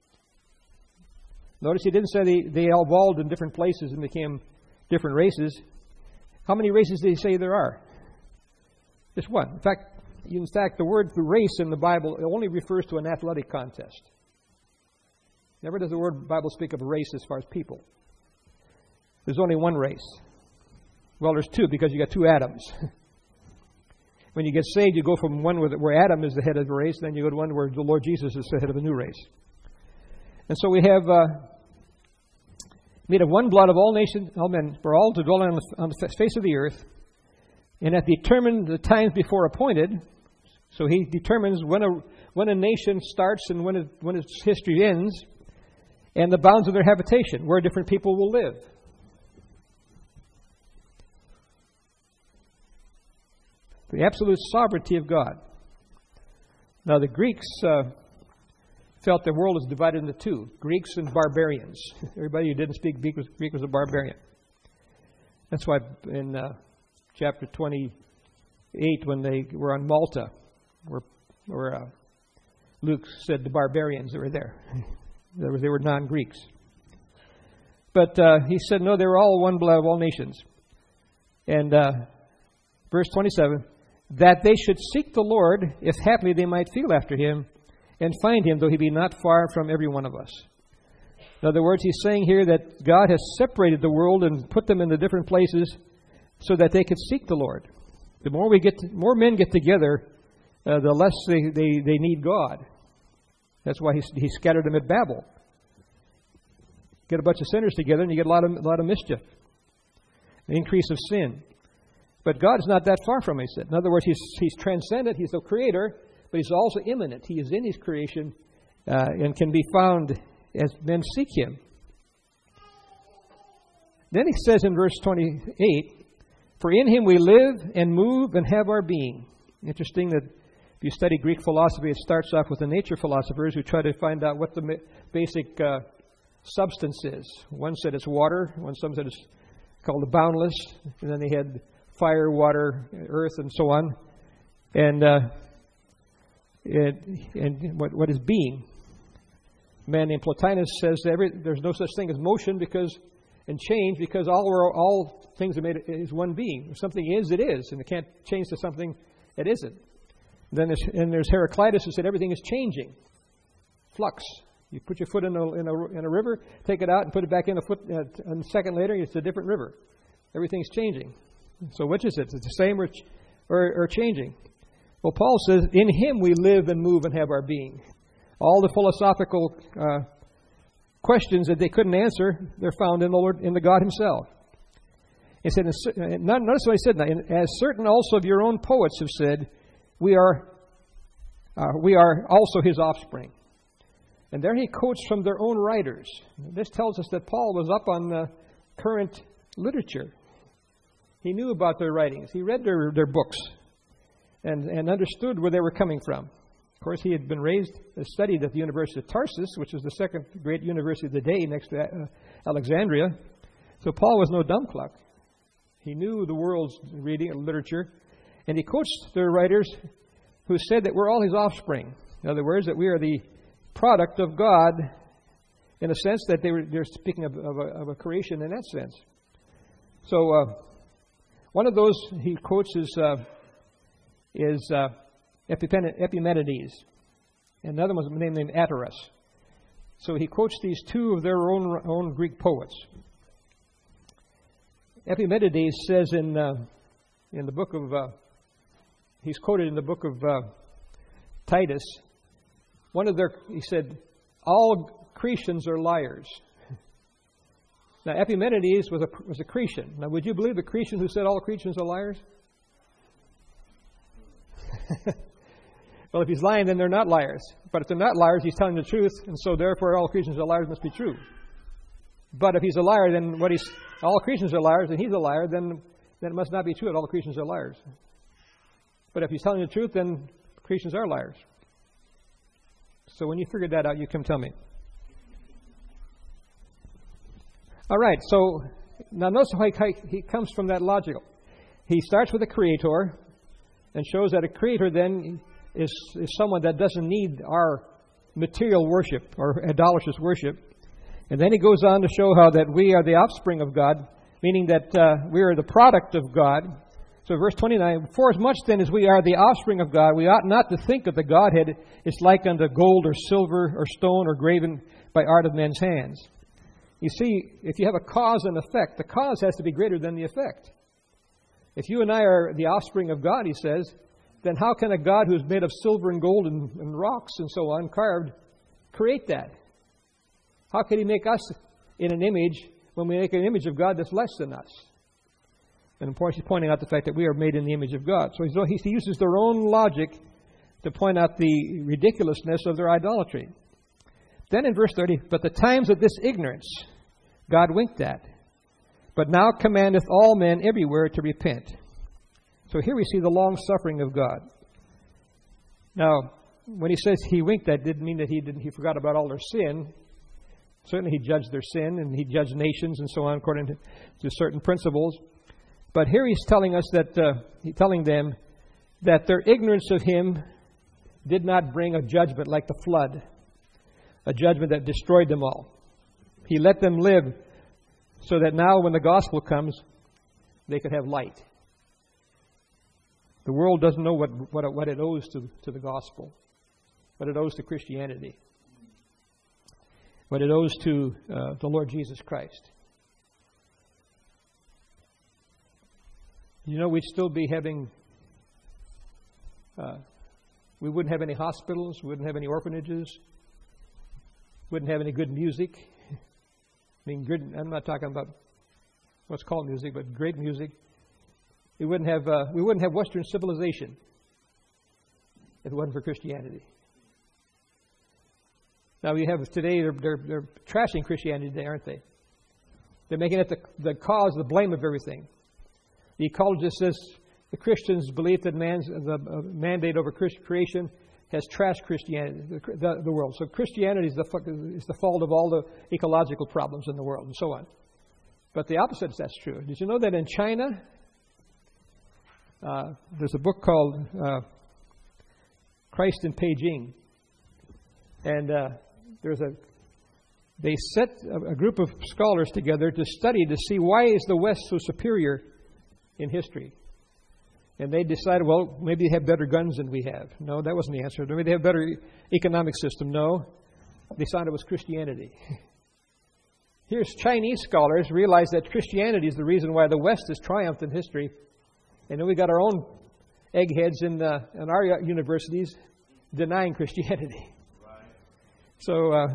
Notice he didn't say they, they all evolved in different places and became different races. How many races did he say there are? Just one. In fact, in fact, the word for race in the Bible only refers to an athletic contest. Never does the word Bible speak of a race as far as people. There's only one race. Well, there's two because you got two Adams. When you get saved, you go from one where Adam is the head of the race, then you go to one where the Lord Jesus is the head of a new race. And so we have uh, made of one blood of all nations, all men, for all to dwell on the, on the face of the earth, and hath determined the times before appointed. So he determines when a when a nation starts and when it, when its history ends, and the bounds of their habitation, where different people will live. The absolute sovereignty of God. Now the Greeks uh, felt the world was divided into two, Greeks and barbarians. Everybody who didn't speak Greek was, Greek was a barbarian. That's why in uh, chapter twenty-eight, when they were on Malta, where, where uh, Luke said the barbarians that were there. They were non-Greeks. But uh, he said, no, they were all one blood of all nations. And uh, verse twenty-seven, that they should seek the Lord, if haply they might feel after him, and find him, though he be not far from every one of us. In other words, he's saying here that God has separated the world and put them in the different places so that they could seek the Lord. The more we get, to, more men get together, uh, the less they, they, they need God. That's why he, he scattered them at Babel. Get a bunch of sinners together, and you get a lot of a lot of mischief, an increase of sin. But God is not that far from us. In other words, he's he's transcendent. He's the Creator, but he's also immanent. He is in his creation uh, and can be found as men seek him. Then he says in verse twenty-eight, for in him we live and move and have our being. Interesting that if you study Greek philosophy, it starts off with the nature philosophers who try to find out what the basic uh, substance is. One said it's water. One some said it's called the boundless. And then they had fire, water, earth, and so on. And uh, it, and what what is being? A man named Plotinus says that every, there's no such thing as motion because and change because all we're, all things are made is one being. If something is, it is, and it can't change to something that isn't. Then there's, and there's Heraclitus who said everything is changing, flux. You put your foot in a in a, in a river, take it out, and put it back in a foot. Uh, and a second later, it's a different river. Everything's changing. So which is it? It's the same or, or, or changing? Well, Paul says, in him we live and move and have our being. All the philosophical uh, questions that they couldn't answer, they're found in the Lord, in the God himself. He said, notice what he said now, as certain also of your own poets have said, we are uh, we are also his offspring. And there he quotes from their own writers. This tells us that Paul was up on the current literature. He knew about their writings. He read their, their books and, and understood where they were coming from. Of course, he had been raised, uh, studied at the University of Tarsus, which is the second great university of the day next to uh, Alexandria. So Paul was no dumb cluck. He knew the world's reading and literature. And he quotes their writers who said that we're all his offspring. In other words, that we are the product of God in a sense that they were, they're speaking of, of, a, of a creation in that sense. So uh, one of those he quotes is, uh, is uh, Epimenides. And another one was named, named Atterus. So he quotes these two of their own, own Greek poets. Epimenides says in uh, in the book of, uh, he's quoted in the book of uh, Titus, one of their, he said, all Cretians are liars. Now, Epimenides was a, was a Cretan. Now, would you believe the Cretan who said all Cretans are liars? Well, if he's lying, then they're not liars. But if they're not liars, he's telling the truth, and so therefore all Cretans are liars must be true. But if he's a liar, then what he's all Cretans are liars, and he's a liar, then, then it must not be true that all Cretans are liars. But if he's telling the truth, then Cretans are liars. So when you figure that out, you come tell me. All right, so now notice how he, he comes from that logical. He starts with a creator and shows that a creator then is, is someone that doesn't need our material worship or idolatrous worship. And then he goes on to show how that we are the offspring of God, meaning that uh, we are the product of God. So verse twenty-nine, for as much then as we are the offspring of God, we ought not to think that the Godhead is like unto gold or silver or stone or graven by art of men's hands. You see, if you have a cause and effect, the cause has to be greater than the effect. If you and I are the offspring of God, he says, then how can a God who is made of silver and gold and, and rocks and so on, carved, create that? How can he make us in an image when we make an image of God that's less than us? And of course, he's pointing out the fact that we are made in the image of God. So he uses their own logic to point out the ridiculousness of their idolatry. Then in verse thirty, but the times of this ignorance God winked at, but now commandeth all men everywhere to repent. So here we see the long suffering of God. Now, when he says he winked at, didn't mean that he didn't he forgot about all their sin. Certainly he judged their sin, and he judged nations and so on according to, to certain principles. But here he's telling us that uh, he's telling them that their ignorance of him did not bring a judgment like the flood, a judgment that destroyed them all. He let them live so that now when the gospel comes, they could have light. The world doesn't know what, what, it, what it owes to, to the gospel, what it owes to Christianity, what it owes to uh, the Lord Jesus Christ. You know, we'd still be having, uh, we wouldn't have any hospitals, we wouldn't have any orphanages, wouldn't have any good music. I mean, good, I'm not talking about what's called music, but great music. We wouldn't have uh, we wouldn't have Western civilization if it wasn't for Christianity. Now we have today they're they're, they're trashing Christianity today, aren't they? They're making it the the cause, the blame of everything. The ecologist says the Christians' belief that man's the uh, mandate over creation has trashed Christianity, the, the, the world. So Christianity is the, is the fault of all the ecological problems in the world and so on. But the opposite is that's true. Did you know that in China, uh, there's a book called uh, Christ in Beijing. And uh, there's a, they set a, a group of scholars together to study to see why is the West so superior in history. And they decided, well, maybe they have better guns than we have. No, that wasn't the answer. Maybe they have a better economic system. No, they found it was Christianity. Here's Chinese scholars realize that Christianity is the reason why the West has triumphed in history. And then we got our own eggheads in, uh, in our universities denying Christianity. Right. So, uh,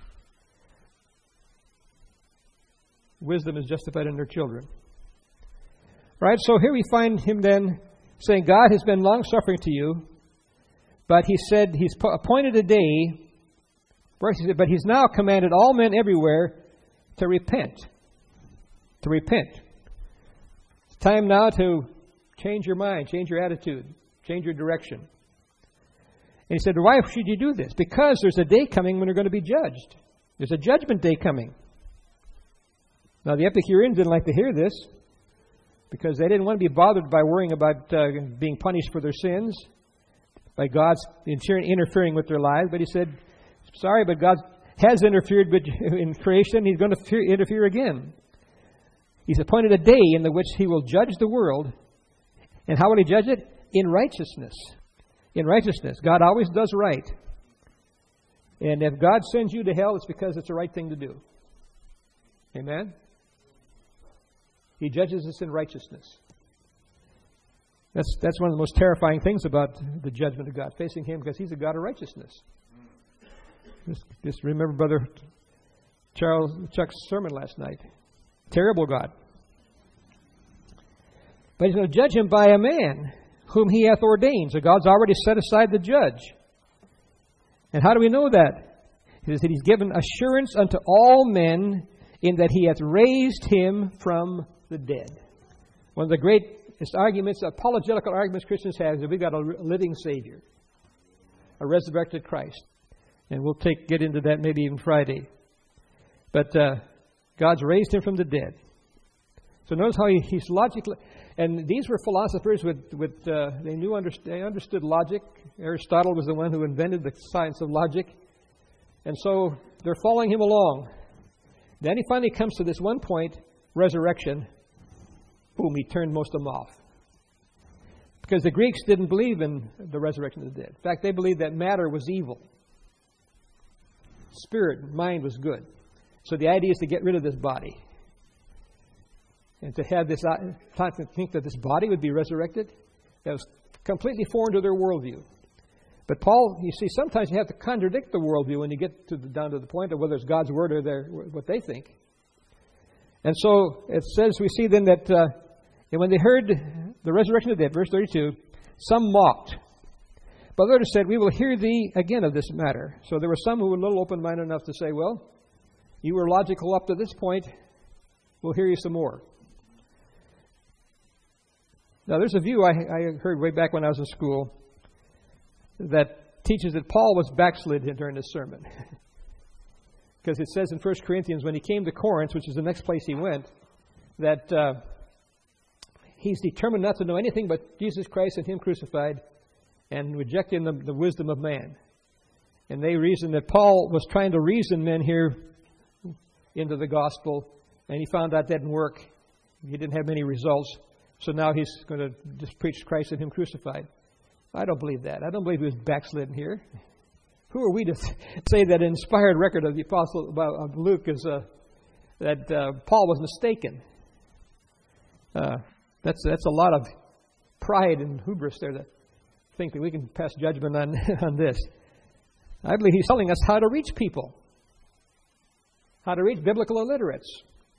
wisdom is justified in their children. Right, so here we find him then saying, God has been long-suffering to you, but he said he's appointed a day, but he's now commanded all men everywhere to repent. To repent. It's time now to change your mind, change your attitude, change your direction. And he said, why should you do this? Because there's a day coming when you're going to be judged. There's a judgment day coming. Now, the Epicureans didn't like to hear this, because they didn't want to be bothered by worrying about uh, being punished for their sins, by God's interfering with their lives. But he said, sorry, but God has interfered in creation. He's going to interfere again. He's appointed a day in which he will judge the world. And how will he judge it? In righteousness. In righteousness. God always does right. And if God sends you to hell, it's because it's the right thing to do. Amen? He judges us in righteousness. That's that's one of the most terrifying things about the judgment of God, facing him, because he's a God of righteousness. Just, just remember Brother Charles Chuck's sermon last night. Terrible God. But he's going to judge him by a man whom he hath ordained. So God's already set aside the judge. And how do we know that? He says that he's given assurance unto all men in that he hath raised him from the dead. One of the greatest arguments, apologetical arguments Christians have is that we've got a living Savior, a resurrected Christ. And we'll take get into that maybe even Friday. But uh, God's raised him from the dead. So notice how he, he's logically... And these were philosophers with, with uh, they knew, underst- they understood logic. Aristotle was the one who invented the science of logic. And so they're following him along. Then he finally comes to this one point, resurrection. Boom, he turned most of them off. Because the Greeks didn't believe in the resurrection of the dead. In fact, they believed that matter was evil. Spirit, mind was good. So the idea is to get rid of this body. And to have this, to think that this body would be resurrected, that was completely foreign to their worldview. But Paul, you see, sometimes you have to contradict the worldview when you get to the, down to the point of whether it's God's word or their, what they think. And so it says, we see then that uh, and when they heard the resurrection of the dead, verse thirty-two, some mocked. But others said, we will hear thee again of this matter. So there were some who were a little open-minded enough to say, well, you were logical up to this point. We'll hear you some more. Now, there's a view I, I heard way back when I was in school that teaches that Paul was backslid during this sermon. Because it says in First Corinthians, when he came to Corinth, which is the next place he went, that uh, he's determined not to know anything but Jesus Christ and him crucified and rejecting the, the wisdom of man. And they reasoned that Paul was trying to reason men here into the gospel, and he found that didn't work. He didn't have many results. So now he's going to just preach Christ and him crucified. I don't believe that. I don't believe he was backslidden here. Who are we to say that an inspired record of the Apostle of Luke is uh, that uh, Paul was mistaken? Uh, that's that's a lot of pride and hubris there to think that we can pass judgment on on this. I believe he's telling us how to reach people, how to reach biblical illiterates.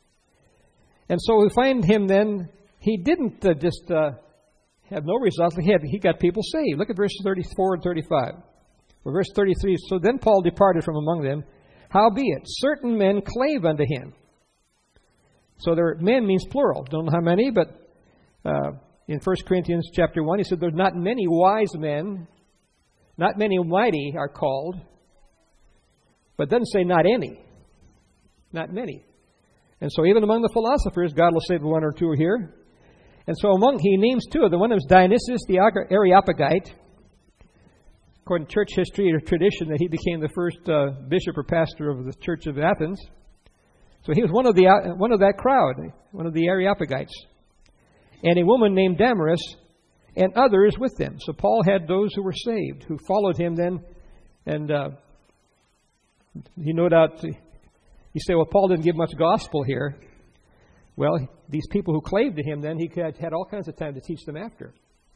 And so we find him then. He didn't uh, just uh, have no results. He had he got people saved. Look at verses thirty-four and thirty-five. Or verse thirty-three. So then Paul departed from among them. Howbeit, certain men clave unto him. So there men means plural. Don't know how many, but uh, in First Corinthians chapter one, he said there's not many wise men, not many mighty are called, but it doesn't say not any. Not many. And so even among the philosophers, God will save one or two here. And so among, he names two of them. One is Dionysius the Areopagite. According to church history or tradition, that he became the first uh, bishop or pastor of the Church of Athens. So he was one of the uh, one of that crowd, one of the Areopagites. And a woman named Damaris, and others with them. So Paul had those who were saved, who followed him then. And uh, he no doubt, you say, well, Paul didn't give much gospel here. Well, these people who clave to him then, he had, had all kinds of time to teach them after.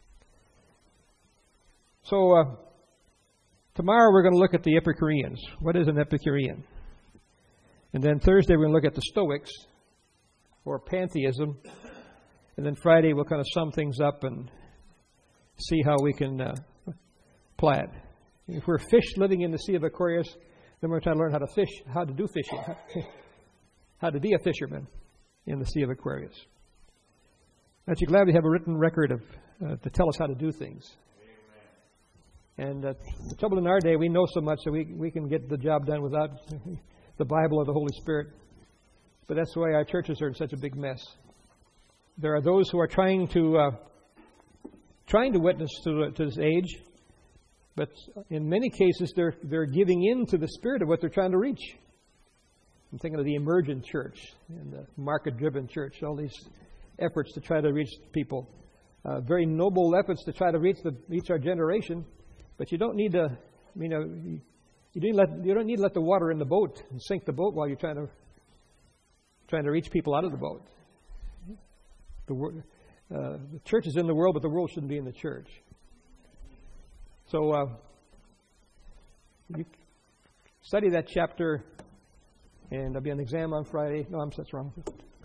So, uh, tomorrow we're going to look at the Epicureans. What is an Epicurean? And then Thursday we're going to look at the Stoics, or pantheism. And then Friday we'll kind of sum things up and see how we can uh, apply it. If we're fish living in the Sea of Aquarius, then we're trying to learn how to fish, how to do fishing, how to be a fisherman in the Sea of Aquarius. Aren't you glad we have a written record of uh, to tell us how to do things? And uh, the trouble in our day, we know so much that we we can get the job done without the Bible or the Holy Spirit. But that's why our churches are in such a big mess. There are those who are trying to uh, trying to witness to, to this age, but in many cases they're they're giving in to the spirit of what they're trying to reach. I'm thinking of the emergent church and the market-driven church, all these efforts to try to reach people. Uh, very noble efforts to try to reach the reach our generation, but you don't need to, you know, you, you, don't let, you don't need to let the water in the boat and sink the boat while you're trying to trying to reach people out of the boat. The, uh, the church is in the world, but the world shouldn't be in the church. So uh, you Study that chapter, and there'll be an exam on Friday. No, I'm that's wrong.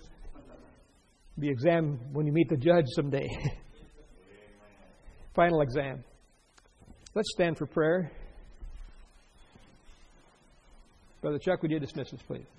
Be exam when you meet the judge someday. Final exam. Let's stand for prayer. Brother Chuck, would you dismiss us, please?